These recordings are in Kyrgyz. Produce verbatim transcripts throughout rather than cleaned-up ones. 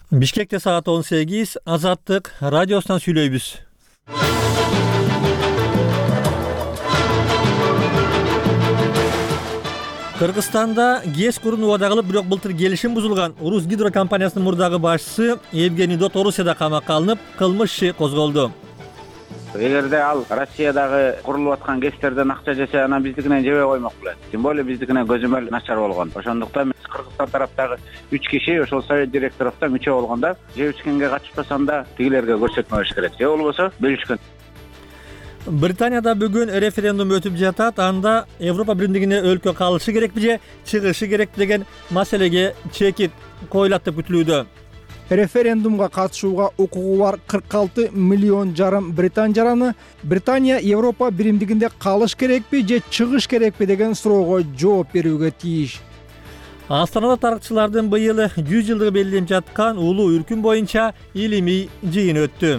Бишкекте саат он сегиз, Азаттык радиосунан сүйлөйбүз. Кыргызстанда ГЭС курууну убада кылып, бирок былтыр келишим бузулган Урус гидро компаниясынын мурдагы башчысы Евгений Дот Орусияда камакка алынып, кылмыш иши козголду. Эгерде ал Россиядагы курулуп аткан ГЭСтерден акча жесе, анан биздикинен жебей коймок белет. Тем более биздикинен көзөмөл начар болгон. Ошондуктан Кыргызстан тараптагы үч киши ошол совет директоровдон үчөө болгондо, же ичкенге катышпасам да тигилерге көрсөтмө бериш керек. Же болбосо бөлүшкөн. Британияда бүгүн референдум өтүп жатат. Анда Европа биримдигине өлкө калышы керекпи же чыгышы керек деген маселеге чекит коюлат деп күтүлүүдө. Референдумга катышууга укугу бар кырк алты миллион жарым британ жараны Британия Европа биримдигинде калыш керекпи же чыгыш керекпи деген суроого жооп берүүгө тийиш. Астанада тарыхчылардын быйыл жүз жылдыгы белгиленип жаткан улуу үркүн боюнча илимий жыйын өттү.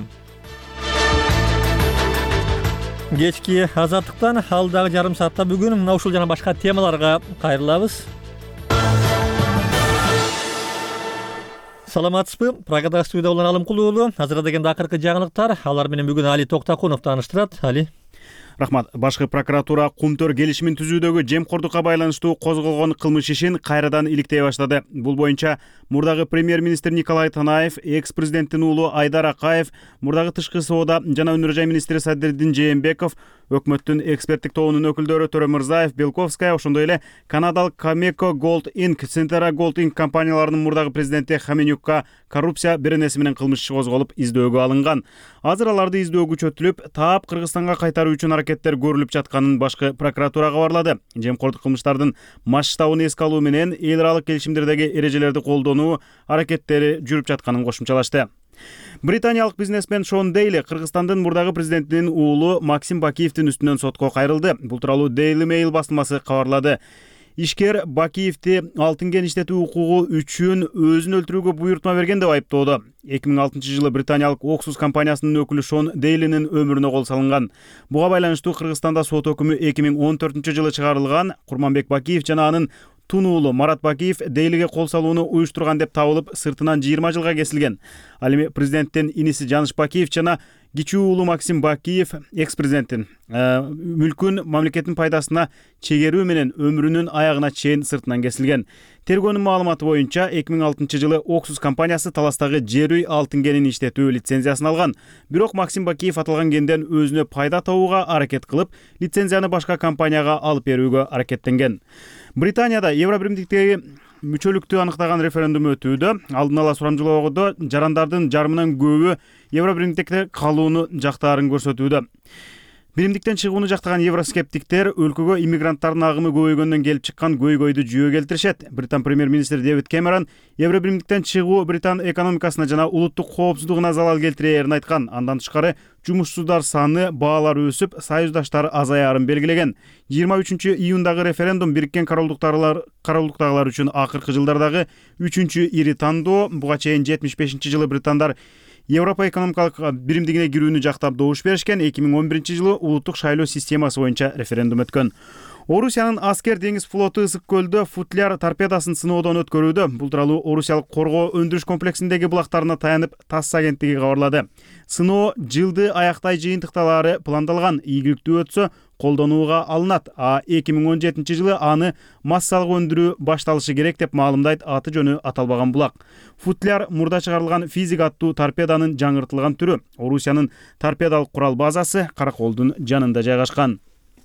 Кечки Азаттыктан алдагы жарым саатта бүгүн мына ушул жана башка темаларга кайрылабыз. Саламатсызбы? Прагада студияда болгон Алымкул уулу. Азыркы дегенде акыркы жаңылыктар. Алар менен бүгүн Али Токтакунов тааныштырат. Али. Рахмат. Башкы прокуратура Кумтөр келишимин түзүүдөгү жемкордукка байланыштуу козголгон кылмыш ишин кайрадан иликтей баштады. Бул боюнча мурдагы премьер-министр Николай Танаев, экс-президенттин уулу Айдар Акаев, мурдагы тышкы соода жана өнөр жай министри Садырдин Жээнбеков, өкмөттүн эксперттик тобунун өкүлдөрү Төрө Мырзаев, Белковская, ошондой эле канадалык Камеко Gold Incorporated, Centera Gold Incorporated компанияларынын мурдагы президенти Хаменюкка коррупция беренеси менен кылмыш иши козголуп, издөөгө алынган. Азыр аларды издөө күчөтүлүп, таап Кыргызстанга кайтаруу үчүн аракеттер көрүлүп жатканын башкы прокуратура кабарлады. Жемкордук кылмыштардын масштабын эске алуу менен эл аралык келишимдердеги эрежелерди колдонуу аракеттери жүрүп жатканын кошумчалашты. Британиялык бизнесмен Шон Дейли Кыргызстандын мурдагы президентинин уулу Максим Бакиевдин үстүнөн сотко кайрылды. Бул тууралуу Daily Mail басылмасы кабарлады. Ишкер Бакиевди алтын кен иштетүү укугу үчүн өзүн өлтүрүүгө буйртма берген деп айыптоодо. эки миң алтынчы жылы британиялык Оксус компаниясынын өкүлү Шон Дейлинин өмүрүнө кол салынган. Буга байланыштуу Кыргызстанда сот өкүмү эки миң он төртүнчү жылы чыгарылган. Курманбек Бакиев жана анын тун уулу Марат Бакиев Дейлиге кол салууну уюштурган деп табылып, сыртынан жыйырма жылга кесилген. Ал эми президенттин иниси Жаныш Бакиев жана кичүү уулу Максим Бакиев экс-президенттин мүлкүн мамлекеттин пайдасына чегерүү менен өмүрүнүн аягына чейин сыртынан кесилген. Тергөөнүн маалыматы боюнча эки миң алтынчы жылы Оксус компаниясы Таластагы жер үй алтын кенин иштетүү лицензиясын алган. Бирок Максим Бакиев аталган кенден өзүнө пайда табууга аракет кылып, лицензияны башка компанияга алып берүүгө аракеттенген. Британияда Евро биримдиктеги мүчөлүктү аныктаган референдум өтүүдө. Алдын ала сурамжылоодо жарандардын жарымынан көбү Евро биримдикте калууну жактаарын көрсөтүүдө. Биримдиктен чыгууну жактаган евроскептиктер өлкөгө иммигранттардын агымы көбөйгөндөн келип чыккан көйгөйдү жүйө келтиришет. Британ премьер-министри Дэвид Кэмерон Евро биримдиктен чыгуу Британ экономикасына жана улуттук коопсуздугуна залал келтирээрин айткан. Андан тышкары жумушсуздар саны, баалар өсүп, союздаштар азаярын белгилеген. жыйырма үчүнчү июндагы референдум Бириккен Королдуктагылар Королдуктагылар үчүн акыркы жылдардагы үчүнчү ири тандоо. Буга чейин жетимиш бешинчи жылы британдар Европа экономикалык биримдигине кирүүнү жактап добуш беришкен. эки миң он биринчи жылы улуттук шайлоо системасы боюнча референдум өткөн. Орусиянын аскер деңиз флоту Ысык көлдө футляр торпедасын сыноодон өткөрүүдө. Бул тууралуу Орусиялык коргоо өндүрүш комплексиндеги булактарына таянып ТАСС агенттиги кабарлады. Сыноо жылды аяктай жыйынтыкталары пландалган. Ийгиликтүү өтсө колдонууга алынат. А эки миң он жетинчи жылы аны массалык өндүрүү башталышы керек деп маалымдайт аты жөнү аталбаган булак. Футляр мурда чыгарылган физик аттуу торпеданын жаңыртылган түрү. Орусиянын торпедалык курал базасы Караколдун жанында жайгашкан.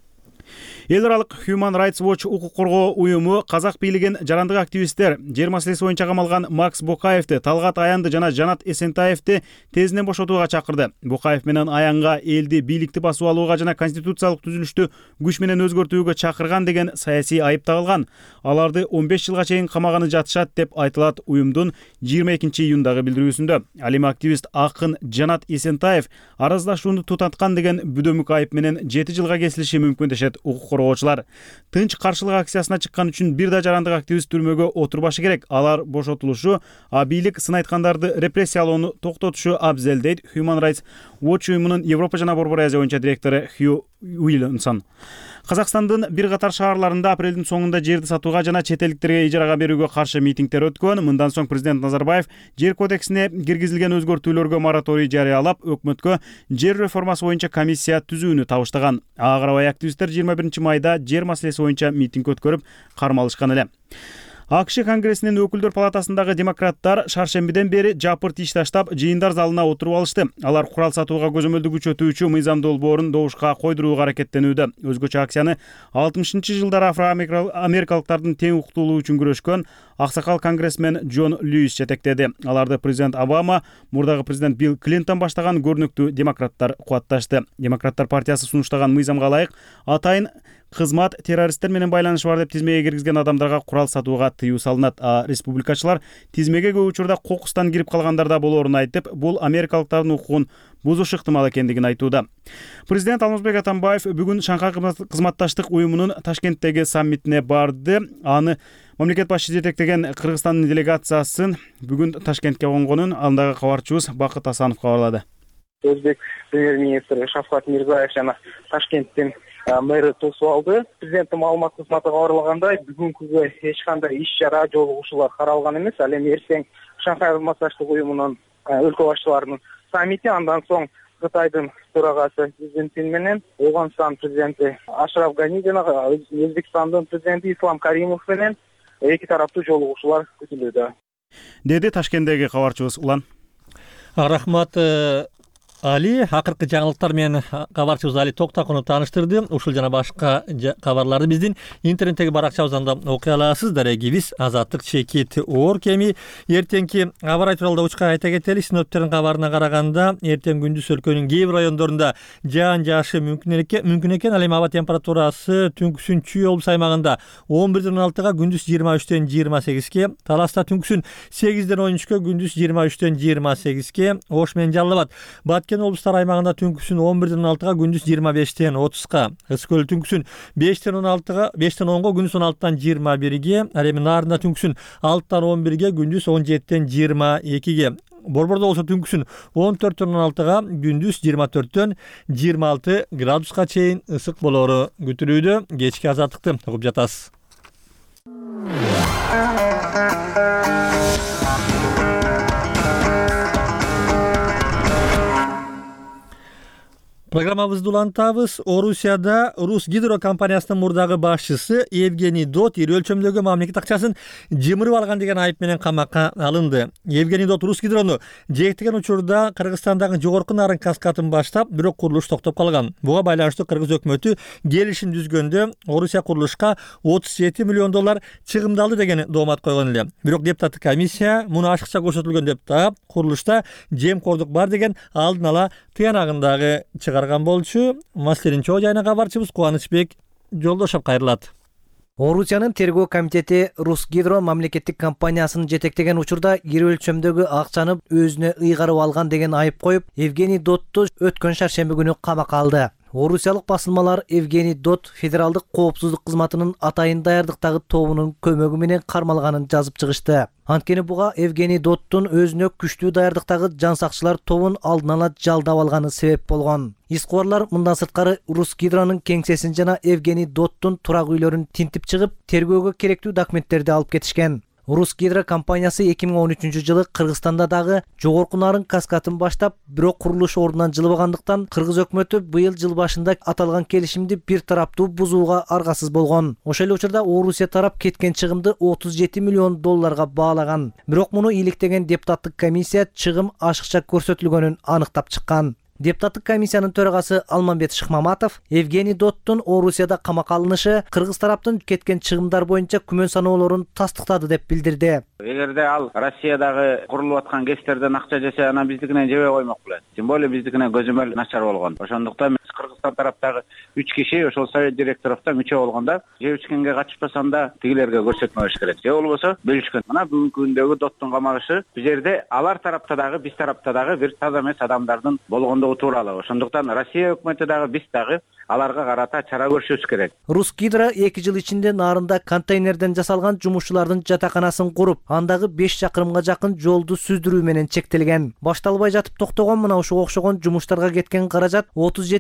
Эл аралык Human Rights Watch укук коргоо уюму казак бийлигин жарандык активисттер жер маселеси боюнча камалган Макс Бокаевди, Талгат Аянды жана Жанат Эсентаевди тезинен бошотууга чакырды. Бокаев менен Аянга элди бийликти басып алууга жана конституциялык түзүлүштү күч менен өзгөртүүгө чакырган деген саясий айып тагылган. Аларды он беш жылга чейин камаганы жатышат деп айтылат уюмдун жыйырма экинчи июндагы билдирүүсүндө. Ал эми активист акын Жанат Эсентаев араздашууну тутаткан деген бүдөмүк айып менен жети жылга кесилиши мүмкүн дешет укук коргоочулар. Тынч каршылык акциясына чыккан үчүн бир да жарандык активист түрмөгө отурбашы керек. Алар бошотулушу, а бийлик сын айткандарды репрессиялоону токтотушу абзел дейт Human Rights Watch уюмунун Европа жана Борбор Азия боюнча директору Хью Уилсон. Казакстандын бир катар шаарларында апрелдин соңунда жерди сатууга жана чет элдиктерге ижарага берүүгө каршы митингдер өткөн. Мындан соң президент Назарбаев жер кодексине киргизилген өзгөртүүлөргө мораторий жарыялап, өкмөткө жер реформасы боюнча комиссия түзүүнү табыштаган. Ага карабай активисттер жыйырма биринчи майда жер маселеси боюнча митинг өткөрүп, кармалышкан эле. АКШ Конгрессинин өкүлдөр палатасындагы демократтар шаршембиден бери жапырт иш таштап, жыйындар залына отуруп алышты. Алар курал сатууга көзөмөлдү күчөтүүчү мыйзам долбоорун добушка койдурууга аракеттенүүдө. Өзгөчө акцияны алтымышынчы жылдары афро-америкалыктардын тең укуктуулугу үчүн күрөшкөн аксакал конгрессмен Джон Льюис жетектеди. Аларды президент Обама, мурдагы президент Билл Клинтон баштаган көрүнүктүү демократтар кубатташты. Демократтар партиясы сунуштаган мыйзамга ылайык атайын кызмат террористтер менен байланышы бар деп тизмеге киргизген адамдарга курал сатууга тыюу салынат. А республикачылар тизмеге көп учурда кокустан кирип калгандарда болоорун айтып, бул америкалыктардын укугун бузуш ыктымал экендигин айтууда. Президент Алмазбек Атамбаев бүгүн Шанхай кызматташтык уюмунун Ташкенттеги саммитине барды. Аны мамлекет башчысы жетектеген Кыргызстандын делегациясын бүгүн Ташкентке конгонун андагы кабарчыбыз Бакыт Асанов кабарлады. Өзбек премьер-министри Шавкат Мирзиёев жана Ташкенттин мэри тосуп алды. Президенттин маалымат кызматы кабарлагандай, бүгүнкүгө эч кандай иш-чара, жолугушуулар каралган эмес. Ал эми эртең Шанхай кызматташтык уюмунун өлкө башчыларынын саммити, андан соң Кытайдын төрагасы Си Цзиньпин менен, Аугамстан президенти Ашраф Гани жана Өзбекстандын президенти Ислам Каримов менен эки тараптуу жолугушуулар күтүлүүдө, деди Ташкенттеги кабарчыбыз Улан. Рахмат Али, акыркы жаңылыктар менен кабарчыбыз Али Токтакунов тааныштырды. Ушул жана башка кабарларды биздин интернеттеги баракчабыздан окуй аласыз. Дарегибиз Азаттык чекит оор кеми. Эртеңки аба ырайы тууралуу учка айта кетели. Синоптиктердин кабарына караганда, эртең күндүз өлкөнүн кээ бир райондорунда жаан жаашы мүмкүн экен. Мүмкүн экен. Ал эми аба температурасы түнкүсүн Чүй облус аймагында он бирден он алтыга, күндүз жыйырма үчтөн жыйырма сегизге, Таласта түнкүсүн сегизден он үчкө, күндүз жыйырма үчтөн жыйырма сегизге, Ош менен Жалал Абад, Баткен облустар аймагында түнкүсүн он бирден он алтыга, күндүз жыйырма бештен отузга, Ысык көл түнкүсүн бештен он алтыга, бештен онго, күндүз он алтыдан жыйырма бирге, ал эми Нарында түнкүсүн алтыдан он бирге, күндүз он жетиден жыйырма экиге, Борбордо болсо түнкүсүн он төрттөн он алтыга, күндүз жыйырма төрттөн жыйырма алты градуска чейин ысык болоору күтүлүүдө. Кечки азаттыкты угуп жатасыз. Программабызды улантабыз. Орусияда Рус Гидро компаниясынын мурдагы башчысы Евгений Дот ири өлчөмдөгү мамлекет акчасын жымырып алган деген айып менен камакка алынды. Евгений Дот Рус Гидрону жээктеген учурда Кыргызстандагы жогорку нарын каскатын баштап, бирок курулуш токтоп калган. Буга байланыштуу Кыргыз өкмөтү келишим түзгөндө Орусия курулушка отуз жети миллион доллар чыгымдалды деген доомат койгон эле. Бирок депутаттык комиссия муну ашыкча көрсөтүлгөн деп таап, курулушта жемкордук бар деген алдын ала тыянагындагы чыгарган болчу. Маселенин чоо жайына кабарчыбыз Кубанычбек Жолдошов кайрылат. Орусиянын тергөө комитети Рус Гидро мамлекеттик компаниясын жетектеген учурда ири өлчөмдөгү акчаны өзүнө ыйгарып алган деген айып коюп, Евгений Дотту өткөн шаршемби күнү камакка алды. Орусиялык басылмалар Евгений Дот федералдык коопсуздук кызматынын атайын даярдыктагы тобунун көмөгү менен кармалганын жазып чыгышты. Анткени буга Евгений Доттун өзүнө күчтүү даярдыктагы жан сакчылар тобун алдын ала жалдап алганы себеп болгон. Искыбарлар мындан сырткары Рус Гидронун кеңсесин жана Евгений Доттун турак үйлөрүн тинтип чыгып, тергөөгө керектүү документтерди алып кетишкен. Рус Гидро компаниясы эки миң он үчүнчү жылы Кыргызстанда дагы жогорку нарын каскатын баштап, бирок курулуш ордунан жылбагандыктан Кыргыз өкмөтү быйыл жыл башында аталган келишимди бир тараптуу бузууга аргасыз болгон. Ошол эле учурда Орусия тарап кеткен чыгымды отуз жети миллион долларга баалаган. Бирок муну иликтеген депутаттык комиссия чыгым ашыкча көрсөтүлгөнүн аныктап чыккан. Депутаттык комиссиянын төрагасы Алмамбет Шыкмаматов Евгений Доттун Орусияда камакка алынышы Кыргыз тараптын кеткен чыгымдар боюнча күмөн саноолорун тастыктады деп билдирди. Эгерде ал Россиядагы курулуп аткан гэстерден акча жесе, анан биздикинен жебей коймок болот. Тем более биздикинен көзөмөл начар болгон. Ошондуктан Кыргызстан тараптагы үч киши ошол совет директоровдон үчөө болгондо жеп ичкенге катышпасам да тигилерге көрсөтмө бериш керек. Же болбосо бөлүшкөн. Мына бүгүнкү күндөгү Доттун камагышы бул жерде алар тарапта дагы, биз тарапта дагы бир таза эмес адамдардын болгондугу тууралуу. Ошондуктан Россия өкмөтү дагы, биз дагы аларга карата чара көрүшүбүз керек. Рус Гидро эки жыл ичинде Нарында контейнерден жасалган жумушчулардын жатаканасын куруп, андагы беш чакырымга жакын жолду сүздүрүү менен чектелген. Башталбай жатып токтогон мына ушуга окшогон жумуштарга кеткен каражат отуз жети миллион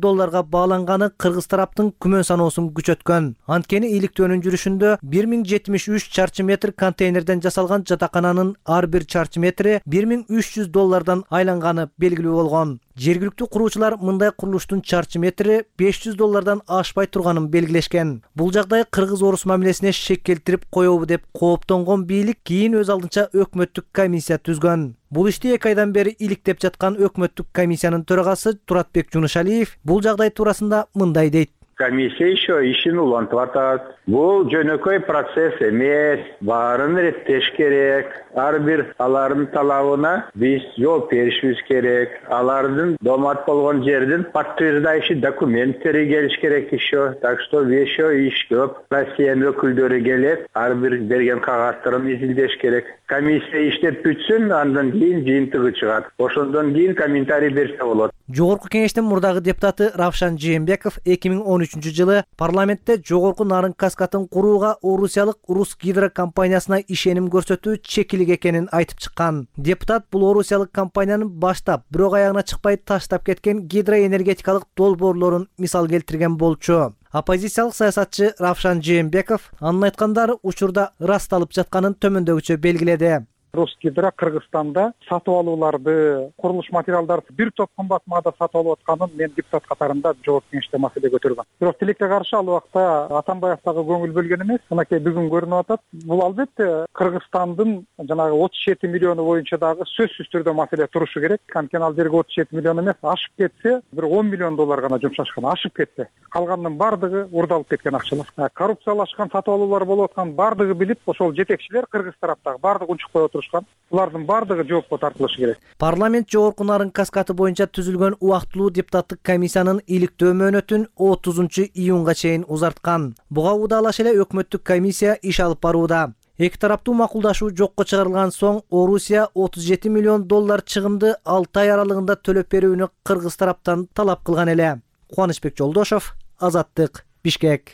долларга бааланганы кыргыз тараптын күмөн саноосун күчөткөн. Анткени иликтөөнүн жүрүшүндө бир миң жетимиш үч чарчы метр контейнерден жасалган жатакананын ар бир чарчы метри бир миң үч жүз доллардан айланганы белгилүү болгон. Жергиликтүү куруучулар мындай курулуштун чарчы метри беш жүз доллардан ашпай турганын белгилешкен. Бул жагдай кыргыз-орус мамилесине шек келтирип коебу деп кооптонгон бийлик кийин өз алдынча өкмөттүк комиссия түзгөн. Бул ишти эки айдан бери иликтеп жаткан өкмөттүк комиссиянын төрагасы Туратбек Жунушалиев бул жагдай туурасында мындай дейт. Комиссия еще ишин улантып атат. Бул жөнөкөй процесс эмес, баарын реттеш керек. Ар бир алардын талабына биз жооп беришибиз керек. Алардын домат болгон жердин подтверждающий документтери келиш керек еще. Так что еще иш көп. Россиянын өкүлдөрү келет, ар бир берген кагаздарын изилдеш керек. Комиссия иштеп бүтсүн, андан кийин жыйынтыгы чыгат. Ошондон кийин комментарий берсе болот. Жогорку кеңештин мурдагы депутаты Равшан Жээнбеков эки миң он үчүнчү жылы парламентте жогорку нарын каскатын курууга орусиялык Русгидро компаниясына ишеним көрсөтүү чекилик экенин айтып чыккан. Депутат бул орусиялык компаниянын баштап, бирок аягына чыкпай таштап кеткен гидроэнергетикалык долбоорлорун мисал келтирген болчу. Оппозициялык саясатчы Равшан Жээнбеков анын айткандары учурда ырасталып жатканын төмөндөгүчө белгиледи. Русгидро Кыргызстанда сатып алууларды, курулуш материалдарды бир топ кымбат маада сатып алып атканын мен депутат катарында жогорку кеңеште маселе көтөргөн. Бирок тилекке каршы ал убакта Атамбаев дагы көңүл бөлгөн эмес. Мынакей бүгүн көрүнүп атат. Бул албетте Кыргызстандын жанагы отуз жети миллиону боюнча дагы сөзсүз түрдө маселе турушу керек. Анткени ал жерге отуз жети миллион эмес, ашып кетсе бир он миллион доллар гана жумшашкан, ашып кетсе. Калганынын бардыгы урдалып кеткен акчалар. Коррупциялашкан сатып алуулар болуп аткан бардыгы билип, ошол жетекчилер Кыргыз тараптагы бардыгы унчукпай отурушкан. Булардын бардыгы жоопко тартылышы керек. Парламент жогорку нарын каскаты боюнча түзүлгөн убактылуу депутаттык комиссиянын иликтөө мөөнөтүн отузунчу июнга чейин узарткан. Буга удалаш эле өкмөттүк комиссия иш алып барууда. Эки тараптуу макулдашуу жокко чыгарылган соң Орусия отуз жети миллион доллар чыгымды алты ай аралыгында төлөп берүүнү Кыргыз тараптан талап кылган эле. Кубанычбек Жолдошов, Азаттык, Бишкек.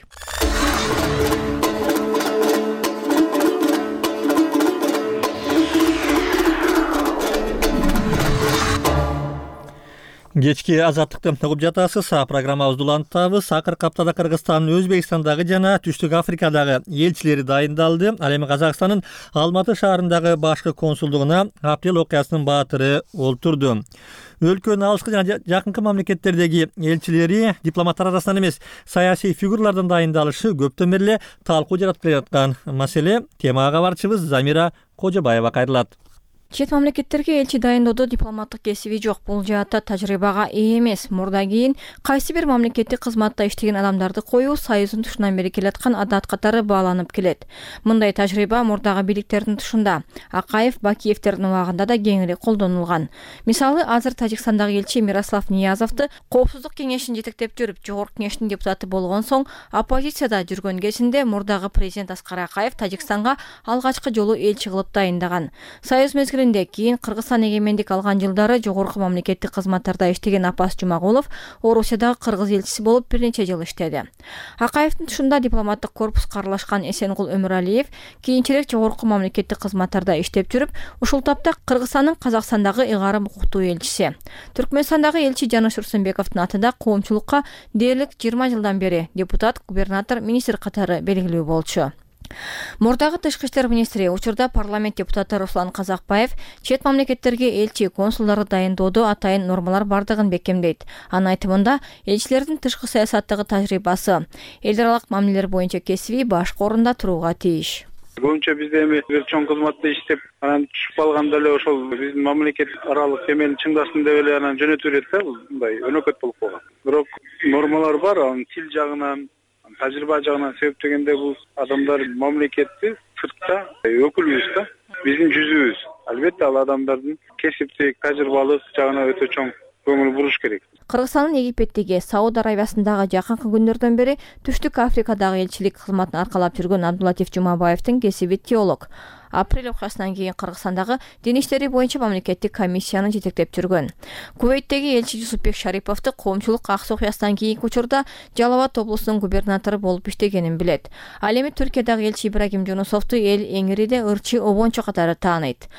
Кечки Азаттыкты угуп жатасыз. Программабызды улантабыз. Акыркы аптада Кыргызстандын Өзбекстандагы жана Түштүк Африкадагы элчилери дайындалды. Ал эми Казакстандын Алматы шаарындагы башкы консулдугуна апрель окуясынын баатыры олтурду. Өлкөнүн алыскы жана жакынкы мамлекеттердеги элчилери дипломаттар арасынан эмес, саясий фигуралардан дайындалышы көптөн бери эле талкуу жаратып келе жаткан маселе. Темага кабарчыбыз Замира Кожобаева кайрылат. Чет мамлекеттерге элчи дайындоодо дипломаттык кесиби жок. Бул жаатта тажрыйбага ээ эмес. Мурда кийин кайсы бир мамлекеттик кызматта иштеген адамдарды коюу Союздун тушунан бери келаткан адат катары бааланып келет. Мындай тажрыйба мурдагы бийликтердин тушунда, Акаев, Бакиевтердин убагында да кеңири колдонулган. Мисалы, азыр Тажикстандагы элчи Мирослав Ниязовду Коопсуздук кеңешин жетектеп жүрүп, жогорку кеңештин депутаты болгон соң оппозицияда жүргөн кезинде мурдагы президент Аскар Акаев Тажикстанга алгачкы жолу элчи кылып дайындаган. Союз мезгилинде кийин Кыргызстан эгемендик алган жылдары жогорку мамлекеттик кызматтарда иштеген Апас Жумагулов Орусиядагы кыргыз элчиси болуп бир нече жыл иштеди. Акаевдин тушунда дипломаттык корпуска аралашкан Эсенгул Өмүралиев кийинчерээк жогорку мамлекеттик кызматтарда иштеп жүрүп, ушул тапта Кыргызстандын Казакстандагы ыйгарым укуктуу элчиси. Түркмөнстандагы элчи Жаныш Урсунбековдун атында коомчулукка дээрлик жыйырма жылдан бери депутат, губернатор, министр катары белгилүү болчу. Мурдагы тышкы иштер министри учурда парламент депутаты Руслан Казакбаев чет мамлекеттерге элчи, консулдарды дайындоодо атайын нормалар бардыгын бекемдейт. Анын айтымында, элчилердин тышкы саясаттагы тажрыйбасы эл аралык мамилелер боюнча кесиби башкы орунда турууга тийиш. Көбүнчө бизде эми бир чоң кызматта иштеп, анан түшүп калганда эле ошол биздин мамлекет аралык эмени чыңдасын деп эле анан жөнөтүп берет да, мындай өнөкөт болуп калган. Бирок нормалар бар, анын тил жагынан, тажрыйба жагынан себептегенде бул адамдар мамлекетти сыртта өкүлүбүз да, биздин жүзүбүз. Албетте ал адамдардын кесиптик, тажрыйбалык жагына өтө чоң көңүл буруш керек. Кыргызстандын Египеттеги, Сауд Арабиясындагы жакынкы күндөрдөн бери Түштүк Африкадагы элчилик кызматын аркалап жүргөн Абдулатиф Жумабаевдин кесиби теолог. Апрель окуясынан кийин Кыргызстандагы дин иштери боюнча мамлекеттик комиссияны жетектеп жүргөн. Кувейттеги элчи Жусупбек Шариповду коомчулук аксы окуясынан кийинки учурда Жалал Абад облусунун губернатору болуп иштегенин билет. Ал эми Түркиядагы элчи Ибрагим Жунусовду эл эңириде ырчы обончо катары тааныйт.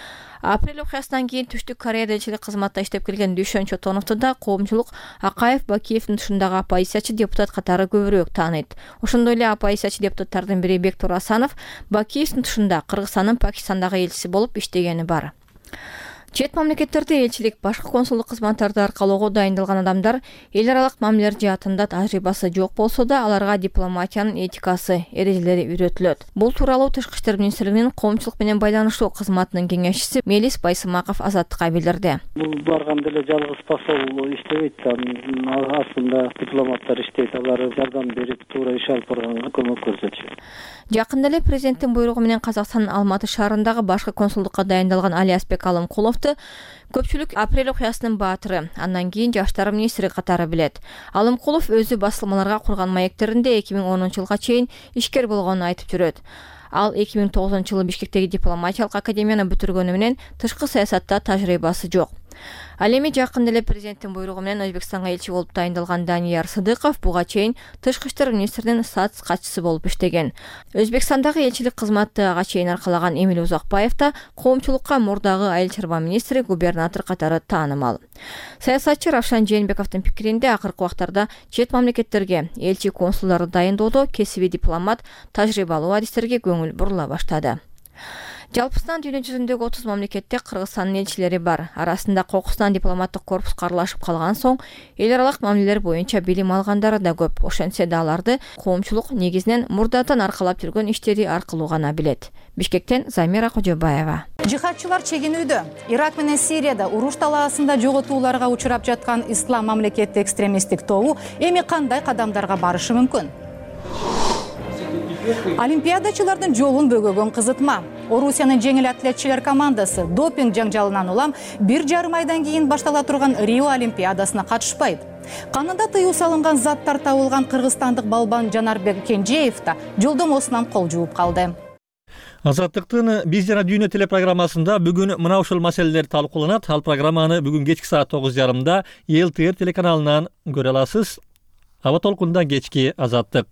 Апрель окуясынан кийин Түштүк Кореяда элчилик кызматта иштеп келген Дүйшөн Чотоновду да коомчулук Акаев Бакиевдин тушундагы оппозициячы депутат катары көбүрөөк тааныйт. Ошондой эле оппозициячы депутаттардын бири Бектур Асанов Бакиевдин тушунда Кыргызстандын Пакистандагы элчиси болуп иштегени бар. Чет мамлекеттерде элчилик, башка консулдук кызматтарды аркалоого дайындалган адамдар эл аралык мамилелер жаатында тажрыйбасы жок болсо да, аларга дипломатиянын этикасы, эрежелери үйрөтүлөт. Бул тууралуу Тышкы иштер министрлигинин коомчулук менен байланышуу кызматынын кеңешчиси Мелис Байсымаков Азаттыкка билдирди. Бул барганда эле жалгыз посол иштебейт, астында дипломаттар иштейт, алар жардам берип, туура иш алып барганга көмөк көрсөтүшөт. Жакында эле президенттин буйругу менен Казакстандын Алматы шаарындагы башкы консулдукка дайындалган Алиасбек Алымкуловду көпчүлүк апрель окуясынын баатыры, андан кийин жаштар министри катары билет. Алымкулов өзү басылмаларга курган маектеринде эки миң онунчу жылга чейин ишкер болгонун айтып жүрөт. Ал эки миң тогузунчу жылы Бишкектеги дипломатиялык академияны бүтүргөнү менен тышкы саясатта тажрыйбасы жок. Ал эми жакында эле президенттин буйругу менен Өзбекстанга элчи болуп дайындалган Данияр Сыдыков буга чейин Тышкы иштер министринин САЦ катчысы болуп иштеген. Өзбекстандагы элчилик кызматты ага чейин аркалаган Эмил Узакбаев да коомчулукка мурдагы айыл чарба министри, губернатор катары таанымал. Саясатчы Равшан Жээнбековдун пикиринде акыркы убактарда чет мамлекеттерге элчи консулдарды дайындоодо кесиби дипломат тажрыйбалуу адистерге көңүл бурула баштады. Жалпысынан дүйнө жүзүндөгү отуз мамлекетте Кыргызстандын элчилери бар. Арасында Кокустан дипломаттык корпус карлашып калган соң, эл аралык мамилелер боюнча билим алгандары да көп. Ошентсе да аларды коомчулук негизинен мурдатан аркалап жүргөн иштери аркылуу гана билет. Бишкектен Замира Кожобаева. Жихадчылар чегинүүдө. Ирак менен Сирияда уруш талаасында жоготууларга учурап жаткан ислам мамлекети экстремисттик тобу эми кандай кадамдарга барышы мүмкүн? Олимпиадачылардын жолун бөгөгөн кызытма. Орусиянын жеңил атлетчилер командасы допинг жаңжалынан улам бир жарым айдан кийин баштала турган Рио Олимпиадасына катышпайт. Канында тыюу салынган заттар табылган кыргызстандык балбан Жанарбек Кенжеев да жолдомосунан кол жууп калды. Азаттыктын биз жана дүйнө телепрограммасында бүгүн мына ушул маселелер талкууланат. Ал программаны бүгүн кечки саат тогуз жарымда Эл Тэ Эр телеканалынан көрө аласыз. Аба толкунда кечки Азаттык.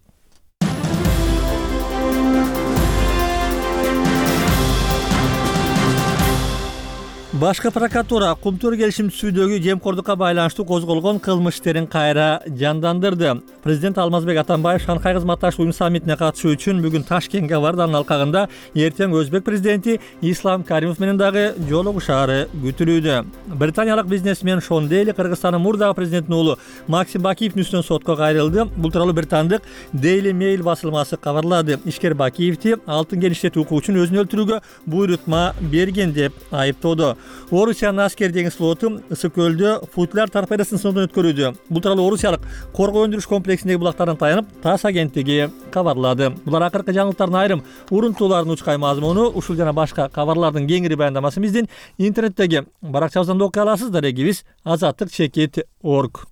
Башкы прокуратура Кумтөр келишим түзүүдөгү жемкордукка байланыштуу козголгон кылмыш иштерин кайра жандандырды. Президент Алмазбек Атамбаев Шанхай кызматташ уюм саммитине катышуу үчүн бүгүн Ташкентке барды. Анын алкагында эртең Өзбек президенти Ислам Каримов менен дагы жолугушаары күтүлүүдө. Британиялык бизнесмен Шон Дейли Кыргызстандын мурдагы президентинин уулу Максим Бакиевдин үстүнөн сотко кайрылды. Бул тууралуу британдык Daily Mail басылмасы кабарлады. Ишкер Бакиевди алтын кеништетүү укугу үчүн өзүн өлтүрүүгө буйрутма берген деп айыптоодо. Орусиянын аскер деңиз флоту Ысык көлдө футляр торпедосын сыноодан өткөрүүдө. Бул тууралуу Орусиялык коргоо өндүрүш комплексиндеги булактардан таянып, ТАСС агенттиги кабарлады. Булар акыркы жаңылыктардын айрым урунтууларынын учкай мазмуну, ушул жана башка кабарлардын кеңири баяндамасын биздин интернеттеги баракчабыздан окуй аласыздар. Эгибиз азаттык чекит точка орг.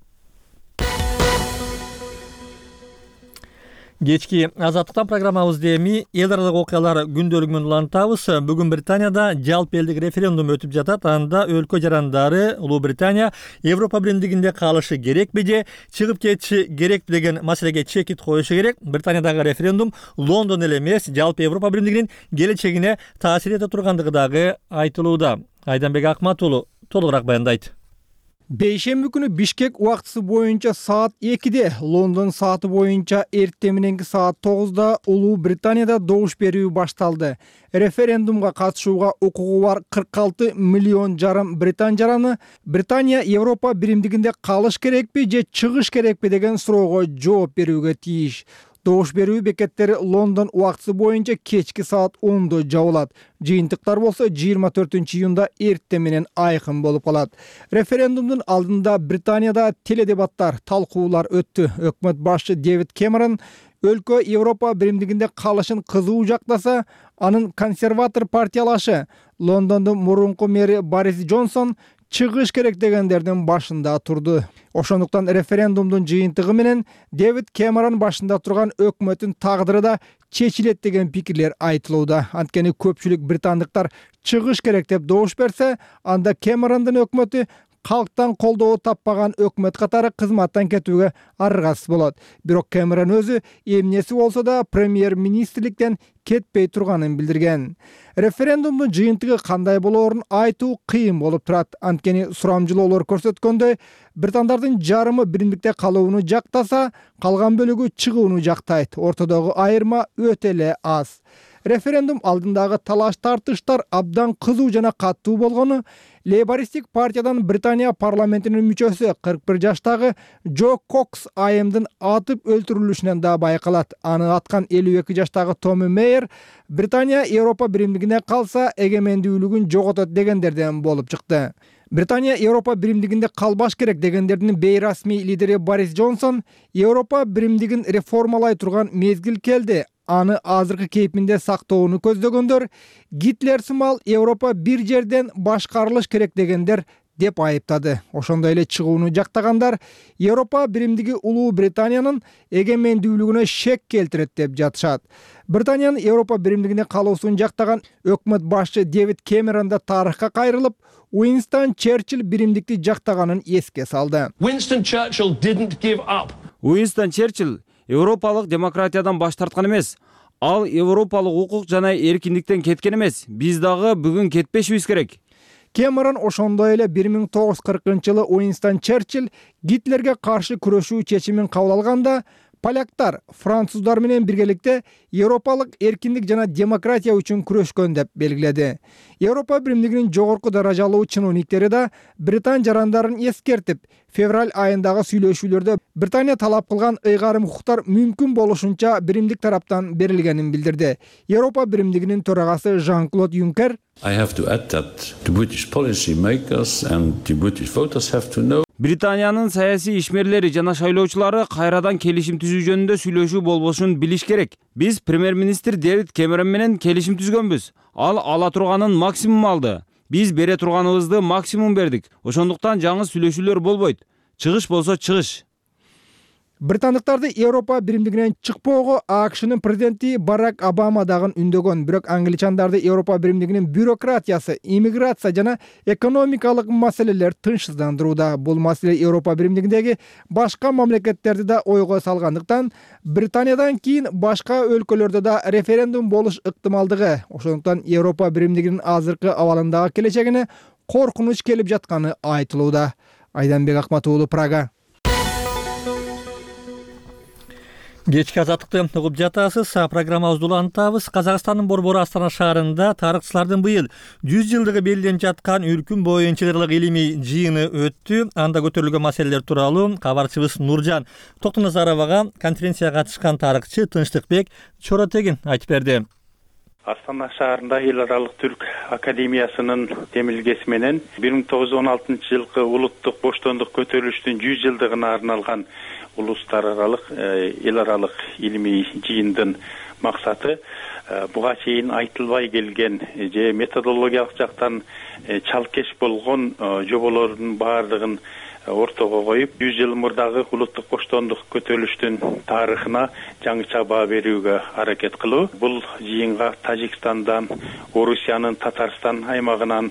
Кечки Азаттыктан программабызды эми эл аралык окуялар күндөлүгү менен улантабыз. Бүгүн Британияда жалпы элдик референдум өтүп жатат. Анда өлкө жарандары Улуу Британия Европа биримдигинде калышы керекпи же чыгып кетиши керекпи деген маселеге чекит коюшу керек. Британиядагы референдум Лондон эле эмес, жалпы Европа биримдигинин келечегине таасир эте тургандыгы дагы айтылууда. Айданбек Акмат уулу толугураак баяндайт. Бейшемби күнү Бишкек убактысы боюнча саат экиде, Лондон сааты боюнча эртең мененки саат тогузда Улуу Британияда добуш берүү башталды. Референдумга катышууга укугу бар кырк алты миллион жарым британ жараны Британия Европа биримдигинде калыш керекпи же чыгыш керекпи деген суроого жооп берүүгө тийиш. Добуш берүү бекеттери Лондон убактысы боюнча кечки саат ондо жабылат. Жыйынтыктар болсо жыйырма төртүнчү июнда эртең менен айкын болуп калат. Референдумдун алдында Британияда теледебаттар, талкуулар өттү. Өкмөт башчы Дэвид Кэмерон өлкө Европа биримдигинде калышын кызуу жактаса, анын консерватор партиялашы Лондондун мурунку мэри Борис Джонсон чыгыш керек дегендердин башында турду. Ошондуктан референдумдун жыйынтыгы менен Дэвид Кэмерон башында турган өкмөттүн тагдыры да чечилет деген пикирлер айтылууда. Анткени көпчүлүк британдыктар чыгыш керек деп добуш берсе, анда Кэмерондун өкмөтү калктан колдоо таппаган өкмөт катары кызматтан кетүүгө аргасыз болот. Бирок Кэмерон өзү эмнеси болсо да премьер-министрликтен кетпей турганын билдирген. Референдумдун жыйынтыгы кандай болоорун айтуу кыйын болуп турат. Анткени сурамжылоолор көрсөткөндөй, британдардын жарымы биримдикте калууну жактаса, калган бөлүгү чыгууну жактайт. Ортодогу айырма өтө эле аз. Референдум алдындагы талаш тартыштар абдан кызуу жана каттуу болгону Лейбористик партиядан Британия парламентинин мүчөсү кырк бир жаштагы Джо Кокс айымдын атып өлтүрүлүшүнөн да байкалат. Аны аткан элүү эки жаштагы Томи Мейер Британия Европа биримдигине калса эгемендүүлүгүн жоготот дегендерден болуп чыкты. Британия Европа биримдигинде калбаш керек дегендердин бейрасмий лидери Борис Джонсон Европа биримдигин реформалай турган мезгил келди. Аны азыркы кейпинде сактоону көздөгөндөр Гитлер сымал Европа бир жерден башкарылыш керек дегендер деп айыптады. Ошондой эле чыгууну жактагандар Европа биримдиги Улуу Британиянын эгемендүүлүгүнө шек келтирет деп жатышат. Британиянын Европа биримдигине калуусун жактаган өкмөт башчы Дэвид Кэмерон да тарыхка кайрылып, Уинстон Черчилль биримдикти жактаганын эске салды. Winston Churchill didn't give up. Уинстон Черчилль Европалык демократиядан баш тарткан эмес. Ал европалык укук жана эркиндиктен кеткен эмес. Биз дагы бүгүн кетпешибиз керек. Кэмерон ошондой эле бир миң тогуз жүз кыркынчы жылы Уинстон Черчилль Гитлерге каршы күрөшүү чечимин кабыл алганда, поляктар француздар менен биргеликте европалык эркиндик жана демократия үчүн күрөшкөн деп белгиледи. Европа биримдигинин жогорку даражалуу чиновниктери да Британ жарандарын эскертип, февраль айындагы сүйлөшүүлөрдө Британия талап кылган ыйгарым укуктар мүмкүн болушунча биримдик тараптан берилгенин билдирди. Европа биримдигинин төрагасы Жан-Клод Юнкер I have to add that the British policy makers and the British voters have to know. Британиянын саясий ишмерлери жана шайлоочулары кайрадан келишим түзүү жөнүндө сүйлөшүү болбошун билиш керек. Биз премьер-министр Дэвид Кэмерон менен келишим түзгөнбүз. Ал ала турганын максимум алды. Биз бере турганыбызды максимум бердик. Ошондуктан жаңы сүйлөшүүлөр болбойт. Чыгыш болсо чыгыш. Британдыктарды Европа биримдигинен чыкпоого АКШнын президенти Барак Обама дагы үндөгөн. Бирок англичандарды Европа биримдигинин бюрократиясы, иммиграция жана экономикалык маселелер тынчсыздандырууда. Бул маселе Европа биримдигиндеги башка мамлекеттерди да ойго салгандыктан, Британиядан кийин башка өлкөлөрдө да референдум болуш ыктымалдыгы, ошондуктан Европа биримдигинин азыркы абалындагы келечегине коркунуч келип жатканы айтылууда. Айданбек Акматуулу, Прага. Кечки азаттыкты угуп жатасыз. Программабызды улантабыз. Казакстандын Борбор Астана шаарында тарыхчылардын быйыл жүз жылдыгы белгиленип жаткан өлкүм боюнчалык илимий жыйыны өттү. Анда көтөрүлгөн маселелер тууралуу кабарчыбыз Нуржан Токтоназаровага конференцияга катышкан тарыхчы Тынчтыкбек Чоротегин айтып берди. Астана шаарында Эл аралык түрк академиясынын темилгеси менен бир миң тогуз жүз он алтынчы жылкы улуттук боштондук көтөрүлүштүн жүз жылдыгына арналган улустар аралык эл аралык илимий жыйындын максаты буга чейин айтылбай келген же методологиялык жактан чалкеш болгон жоболордун баардыгын ортого коюп, жүз жыл мурдагы улуттук боштондук көтөрүлүштүн тарыхына жаңыча баа берүүгө аракет кылуу. Бул жыйынга Тажикстандан, Орусиянын Татарстан аймагынан,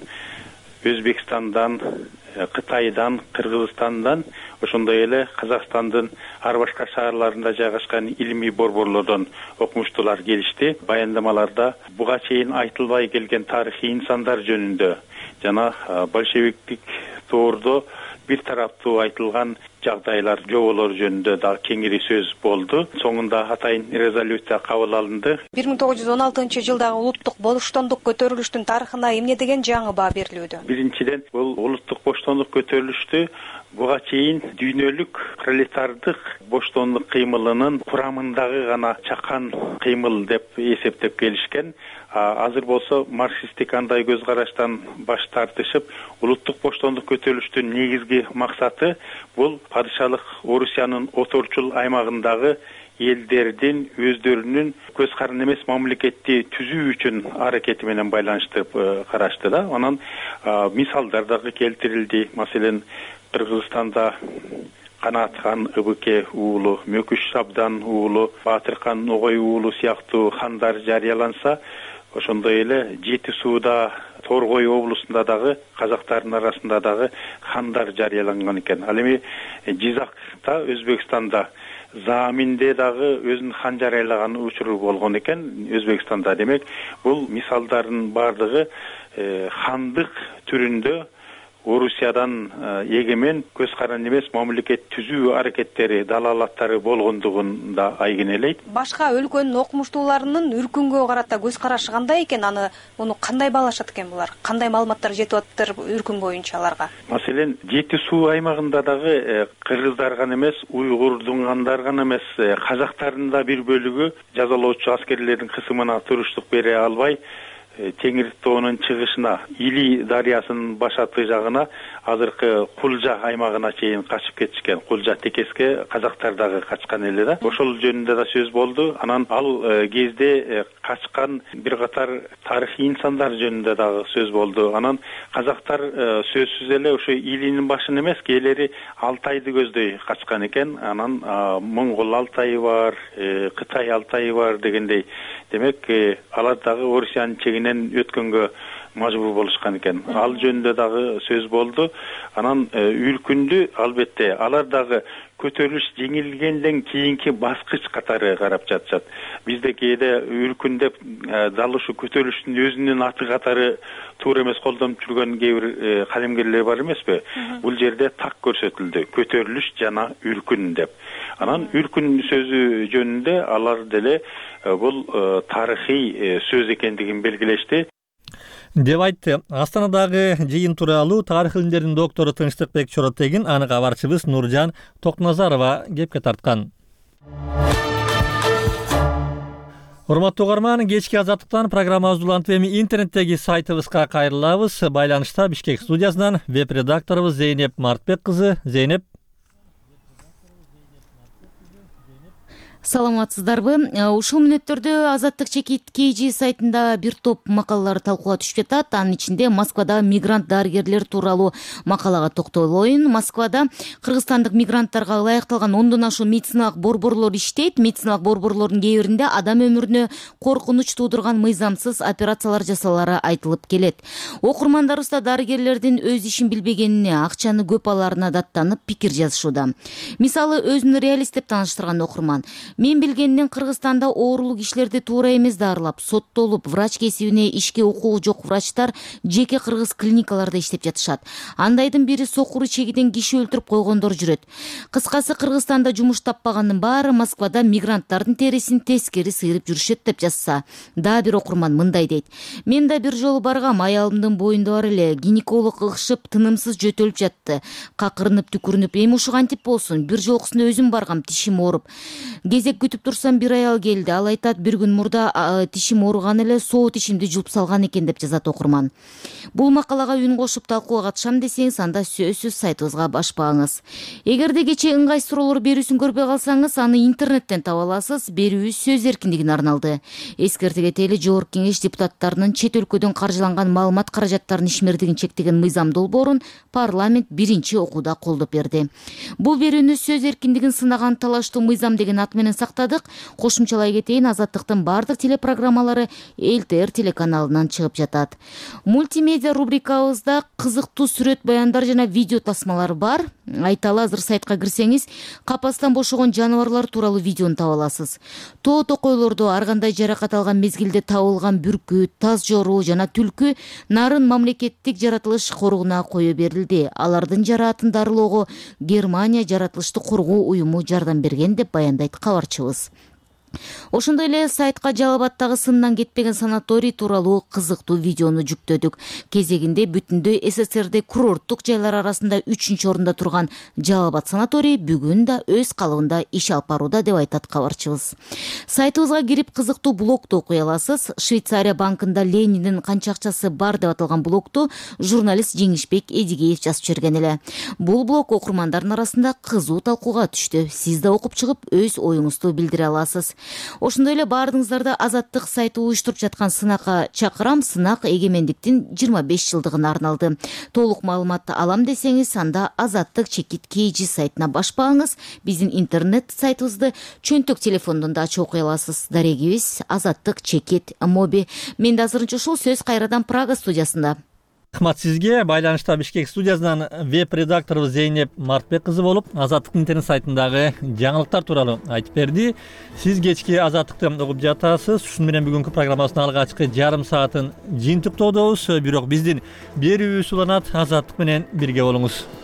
Өзбекстандан, Кытайдан, Кыргызстандан, ошондой эле Казакстандын ар башка шаарларында жайгашкан илимий борборлордон окумуштуулар келишти. Баяндамаларда буга чейин айтылбай келген тарыхый инсандар жөнүндө жана большевиктик тоордо бир тараптуу айтылган жагдайлар, жоболор жөнүндө да кеңири сөз болду. Соңунда атайын резолюция кабыл алынды. бир миң тогуз жүз он алтынчы жылдагы улуттук боштондук көтөрүлүштүн тарыхына эмне деген жаңы баа берилүүдө? Биринчиден, бул улуттук боштондук көтөрүлүштү буга чейин дүйнөлүк пролетардык боштондук кыймылынын курамындагы гана чакан кыймыл деп эсептеп келишкен. Азыр болсо марксисттик андай көз караштан баш тартышып, улуттук боштондук көтөрүлүштүн негизги максаты бул падышалык Орусиянын оторчул аймагындагы элдердин өздөрүнүн көз карын эмес мамлекетти түзүү үчүн аракети менен байланыштырып карашты да. Анан мисалдар дагы келтирилди. Маселен, Кыргызстанда Канатхан Ыбыке уулу, Мөкүш Абдан уулу, Батыркан Огой уулу сыяктуу хандар жарыяланса, ошондой эле Жети сууда Торгой облусунда дагы казактардын арасында дагы хандар жарыяланган экен. Ал эми Жизакта, Өзбекстанда Заминде дагы өзүнүн хан жарыялаган учуру болгон экен Өзбекстанда. Демек, бул мисалдардын бардыгы хандык түрүндө Орусиядан эгемен көз каранды эмес мамлекет түзүү аракеттери, далалаттары болгондугун да айгинелейт. Башка өлкөнүн окумуштууларынын үркүнгө карата көз карашы кандай экен, аны муну кандай баалашат экен булар? Кандай маалыматтар жетип атыптыр үркүн боюнча аларга? Маселен, Жети суу аймагында дагы кыргыздар гана эмес, уйгурдунгандар гана эмес, казактардын да бир бөлүгү жазалоочу аскерлердин кысымына туруштук бере албай, Теңир тоонун чыгышына, Или дарыясынын башаты жагына, азыркы Кулжа аймагына чейин качып кетишкен. Кулжа текеске казактар дагы качкан эле да. Ошол жөнүндө да сөз болду. Анан ал кезде качкан бир катар тарыхый инсандар жөнүндө дагы сөз болду. Анан казактар сөзсүз эле ошо Илинин башын эмес, кээлери Алтайды көздөй качкан экен. Анан Моңгол Алтайы бар, Кытай Алтайы бар дегендей. Демек, алар дагы Орусиянын чегинен өткөнгө мажбур болушкан экен. Ал жөнүндө дагы сөз болду. Анан үркүндү албетте алар дагы көтөрүлүш жеңилгенден кийинки баскыч катары карап жатышат. Бизде кээде үркүн деп дал ушу көтөрүлүштүн өзүнүн аты катары туура эмес колдонуп жүргөн кээ бир калемгерлер бар эмеспи? Бул жерде так көрсөтүлдү. Көтөрүлүш жана үркүн деп. Анан үркүн сөзү жөнүндө алар деле бул тарыхый сөз экендигин белгилешти. деп айтты. Астанадагы жыйын тууралуу тарых илимдеринин доктору Тынчтыкбек Чоротегин аны кабарчыбыз Нуржан Токназарова кепке тарткан. Урматтуу угарман, кечки азаттыктан программабызды улантып эми интернеттеги сайтыбызга кайрылабыз. Байланышта Бишкек студиясынан веб-редакторубуз Зейнеп Мартбек кызы. Зейнеп. Саламатсыздарбы? Ушул мүнөттөрдө Азаттык чекит кей сайтында бир топ макалалар талкууга түшүп жатат. Анын ичинде Москвада мигрант дарыгерлер тууралуу макалага токтолоюн. Москвада кыргызстандык мигранттарга ылайыкталган ондон ашуун медициналык борборлор иштейт. Медициналык борборлордун кээ биринде адам өмүрүнө коркунуч туудурган мыйзамсыз операциялар жасалары айтылып келет. Окурмандарыбыз да дарыгерлердин өз ишин билбегенине, акчаны көп аларына даттанып пикир жазышууда. Мисалы, өзүн реалист деп тааныштырган окурман: мен билгенден Кыргызстанда оорулуу кишилерди туура эмес дарылап, соттолуп, врач кесибине ишке укугу жок врачтар жеке кыргыз клиникаларда иштеп жатышат. Андайдын бири сокуру чегиден киши өлтүрүп койгондор жүрөт. Кыскасы, Кыргызстанда жумуш таппагандын баары Москвада мигранттардын терисин тескери сыйрып жүрүшөт деп жазса. Да бир окурман мындай дейт: мен да бир жолу баргам, аялымдын боюнда бар эле, гинеколог ыкшып, тынымсыз жөтөлүп жатты. Какырынып, түкүрүнүп, эми ушу кантип болсун? Бир жолкусунда өзүм баргам, тишим ооруп. Кезек күтүп турсам, бир аял келди. Ал айтат, бир күн мурда тишим ооруган эле, соо тишимди жуп салган экен деп жазат окурман. Бул макалага үн кошуп талкууга катышам десеңиз, анда сөзсүз сайтыбызга башпаңыз. Эгерде кечээ ыңгай суроолор берүүсүн көрбөй калсаңыз, аны интернеттен таба аласыз. Берүүбүз сөз эркиндигине арналды. Эскерте кетели, Жогорку Кеңеш депутаттарынын чет өлкөдөн каржыланган маалымат каражаттарынын ишмердигин чектеген мыйзам долбоорун парламент биринчи окууда колдоп берди. Бул берүүнү сөз эркиндигин сынаган талаштуу мыйзам деген ат менен сактадык. Кошумчалай кетейин, Азаттыктын бардык телепрограммалары эл-тэ-эр телеканалынан чыгып жатат. Мультимедиа рубрикабызда кызыктуу сүрөт, баяндар жана видео тасмалар бар. Айталы, азыр сайтка кирсеңиз, капастан бошогон жаныбарлар тууралуу видеону таба аласыз. Тоо токойлордо ар кандай жаракат алган мезгилде табылган бүркүт, таз жору жана түлкү нарын мамлекеттик жаратылыш коргуна кое берилди. Алардын жараатын дарылоого Германия жаратылыштык коргоо уюму жардам берген деп баяндайт кабарчыбыз. Ошондой эле сайтка Жалал Абадтагы сындан кетпеген санаторий тууралуу кызыктуу видеону жүктөдүк. Кезегинде бүтүндөй СССРде курорттук жайлар арасында үчүнчү орунда турган Жалал Абад санаторий бүгүн да өз калыбында иш алып барууда деп айтат кабарчыбыз. Сайтыбызга кирип кызыктуу блогду окуй аласыз. Швейцария банкында Лениндин канча акчасы бар деп аталган блогду журналист Жеңишбек Эдигеев жазып жиберген эле. Бул блог окурмандардын арасында кызуу талкууга түштү. Сиз да окуп чыгып өз оюңузду билдире аласыз. Ошондой эле баардыгыңыздарды Азаттык сайты уюштуруп жаткан сынакка чакырам. Сынак эгемендиктин жыйырма беш жылдыгына арналды. Толук маалыматты алам десеңиз, анда Азаттык чекит kg сайтына баш багыңыз. Биздин интернет сайтыбызды чөнтөк телефондон да ачып окуй аласыз. Дарегибиз Азаттык чекит моби. Мен да азырынча ушул, сөз кайрадан Прага студиясында. Рахмат сизге. Байланышта Бишкек студиясынан веб-редакторубуз Зейнеп Мартбек кызы болуп, Азаттыктын интернет сайтындагы жаңылыктар тууралуу айтып берди. Сиз кечки Азаттыкты угуп жатасыз. Ушун менен бүгүнкү программабыздын алгачкы жарым саатын жыйынтыктоодобуз. Бирок биздин берүүбүз уланат. Азаттык менен бирге болуңуз.